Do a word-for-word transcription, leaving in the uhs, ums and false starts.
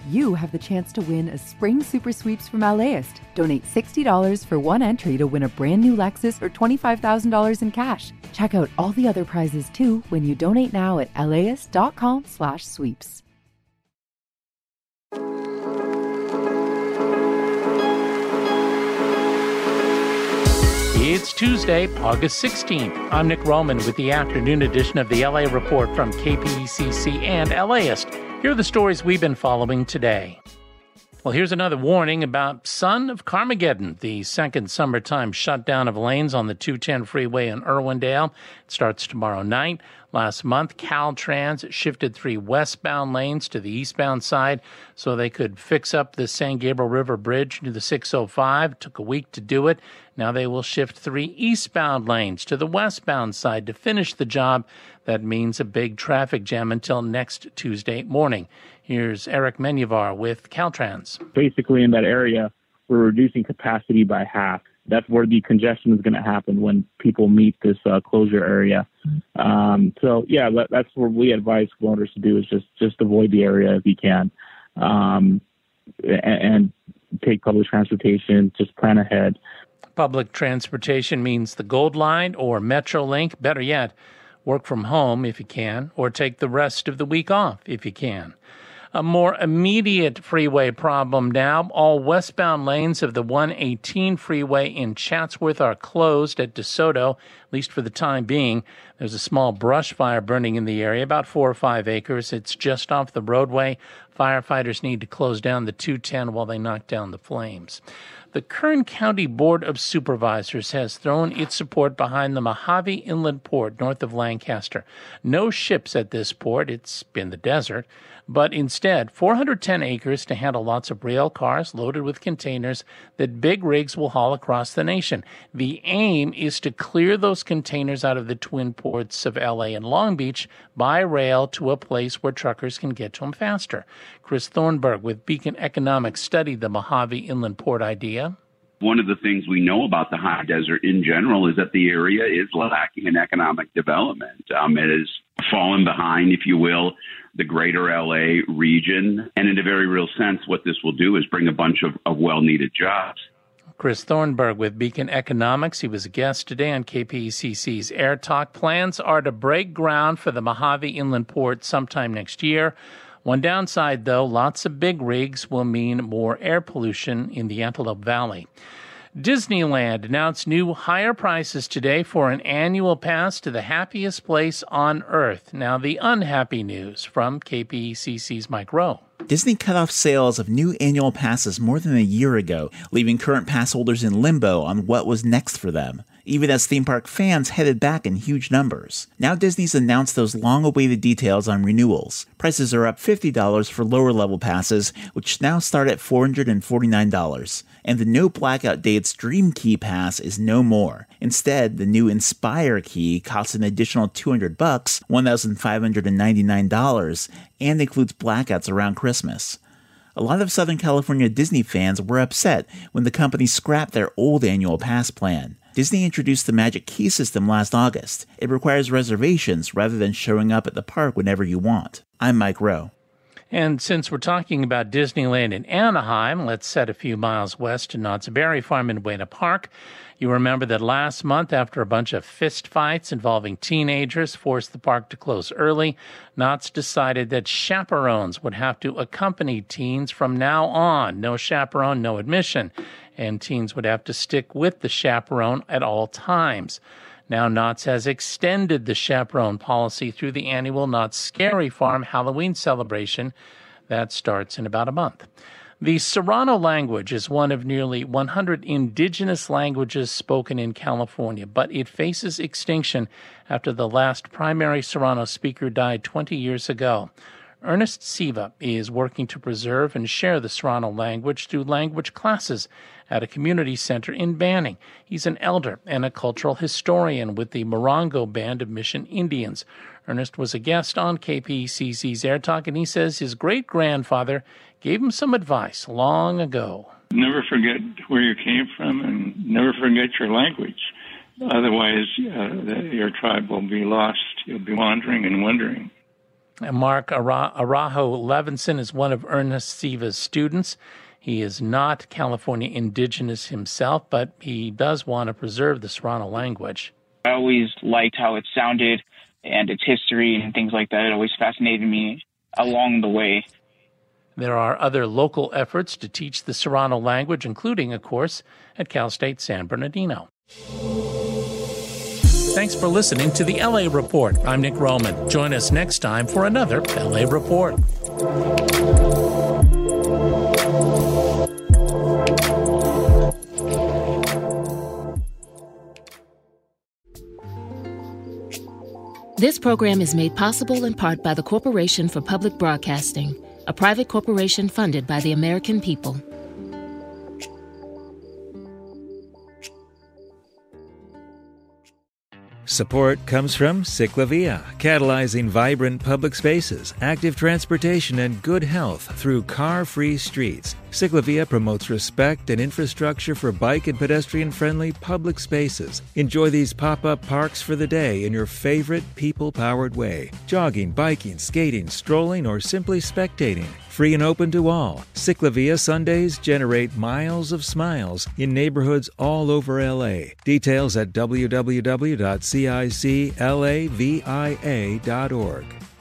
you have the chance to win a Spring Super Sweeps from LAist. Donate sixty dollars for one entry to win a brand new Lexus or twenty-five thousand dollars in cash. Check out all the other prizes too when you donate now at laist.com slash sweeps. It's Tuesday, August sixteenth. I'm Nick Roman with the afternoon edition of the L A Report from K P E C C and LAist. Here are the stories we've been following today. Well, here's another warning about Son of Carmageddon, the second summertime shutdown of lanes on the two ten freeway in Irwindale. It starts tomorrow night. Last month, Caltrans shifted three westbound lanes to the eastbound side so they could fix up the San Gabriel River Bridge to the six oh five. It took a week to do it. Now they will shift three eastbound lanes to the westbound side to finish the job. That means a big traffic jam until next Tuesday morning. Here's Eric Menuvar with Caltrans. Basically, in that area, we're reducing capacity by half. That's where the congestion is going to happen when people meet this uh, closure area. Um, so, yeah, that, that's what we advise voters to do is just, just avoid the area if you can, um, and, and take public transportation. Just plan ahead. Public transportation means the Gold Line or Metrolink. Better yet, work from home if you can, or take the rest of the week off if you can. A more immediate freeway problem now. All westbound lanes of the one eighteen freeway in Chatsworth are closed at DeSoto, at least for the time being. There's a small brush fire burning in the area, about four or five acres. It's just off the roadway. Firefighters need to close down the two ten while they knock down the flames. The Kern County Board of Supervisors has thrown its support behind the Mojave Inland Port north of Lancaster. No ships at this port. It's been the desert. But instead, four hundred ten acres to handle lots of rail cars loaded with containers that big rigs will haul across the nation. The aim is to clear those containers out of the twin ports of L A and Long Beach by rail to a place where truckers can get to them faster. Chris Thornburg with Beacon Economics studied the Mojave Inland Port idea. One of the things we know about the high desert in general is that the area is lacking in economic development. Um, it has fallen behind, if you will, the greater L A region. And in a very real sense, what this will do is bring a bunch of, of well-needed jobs. Chris Thornburg with Beacon Economics. He was a guest today on K P E C C's Air Talk. Plans are to break ground for the Mojave Inland Port sometime next year. One downside, though, lots of big rigs will mean more air pollution in the Antelope Valley. Disneyland announced new higher prices today for an annual pass to the happiest place on Earth. Now, the unhappy news from K P E C C's Mike Rowe. Disney cut off sales of new annual passes more than a year ago, leaving current pass holders in limbo on what was next for them, even as theme park fans headed back in huge numbers. Now Disney's announced those long-awaited details on renewals. Prices are up fifty dollars for lower-level passes, which now start at four hundred forty-nine dollars. And the no blackout dates Dream Key Pass is no more. Instead, the new Inspire Key costs an additional two hundred bucks, one thousand five hundred ninety-nine dollars, and includes blackouts around Christmas. A lot of Southern California Disney fans were upset when the company scrapped their old annual pass plan. Disney introduced the Magic Key system last August. It requires reservations rather than showing up at the park whenever you want. I'm Mike Rowe. And since we're talking about Disneyland in Anaheim, let's set a few miles west to Knott's Berry Farm in Buena Park. You remember that last month, after a bunch of fistfights involving teenagers forced the park to close early, Knott's decided that chaperones would have to accompany teens from now on. No chaperone, no admission. And teens would have to stick with the chaperone at all times. Now Knott's has extended the chaperone policy through the annual Knott's Scary Farm Halloween celebration. That starts in about a month. The Serrano language is one of nearly one hundred indigenous languages spoken in California, but it faces extinction after the last primary Serrano speaker died twenty years ago. Ernest Siva is working to preserve and share the Serrano language through language classes at a community center in Banning. He's an elder and a cultural historian with the Morongo Band of Mission Indians. Ernest was a guest on K P E C C's Air Talk, and he says his great-grandfather gave him some advice long ago. Never forget where you came from and never forget your language. Otherwise, uh, your tribe will be lost. You'll be wandering and wondering. Mark Ara- Arajo Levinson is one of Ernest Siva's students. He is not California indigenous himself, but he does want to preserve the Serrano language. I always liked how it sounded and its history and things like that. It always fascinated me along the way. There are other local efforts to teach the Serrano language, including, of course, at Cal State San Bernardino. Thanks for listening to the L A Report. I'm Nick Roman. Join us next time for another L A Report. This program is made possible in part by the Corporation for Public Broadcasting, a private corporation funded by the American people. Support comes from Ciclavia, catalyzing vibrant public spaces, active transportation, and good health through car-free streets. Ciclavia promotes respect and infrastructure for bike and pedestrian-friendly public spaces. Enjoy these pop-up parks for the day in your favorite people-powered way. Jogging, biking, skating, strolling, or simply spectating. Free and open to all. Ciclavia Sundays generate miles of smiles in neighborhoods all over L A. Details at w w w dot ciclavia dot org.